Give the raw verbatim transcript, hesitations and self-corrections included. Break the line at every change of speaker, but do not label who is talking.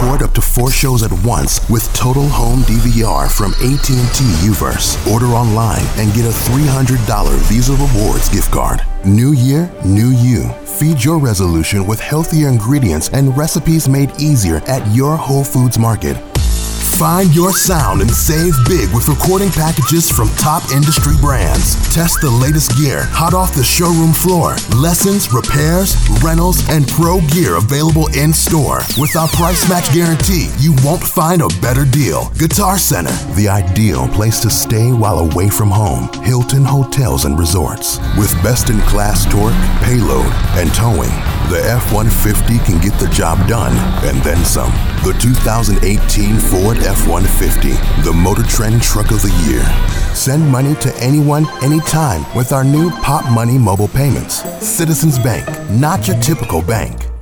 Record up to four shows at once with Total Home D V R from A T and T U-verse. Order online and get a three hundred dollars Visa Rewards gift card. New year, new you. Feed your resolution with healthier ingredients and recipes made easier at your Whole Foods Market. Find your sound and save big with recording packages from top industry brands. Test the latest gear hot off the showroom floor. Lessons, repairs, rentals, and pro gear available in store. With our price match guarantee, you won't find a better deal. Guitar Center, the ideal place to stay while away from home. Hilton Hotels and Resorts. With best-in-class torque, payload, and towing, the F one fifty can get the job done and then some. The two thousand eighteen Ford F one fifty, the Motor Trend Truck of the Year. Send money to anyone, anytime with our new Pop Money mobile payments. Citizens Bank, not your typical bank.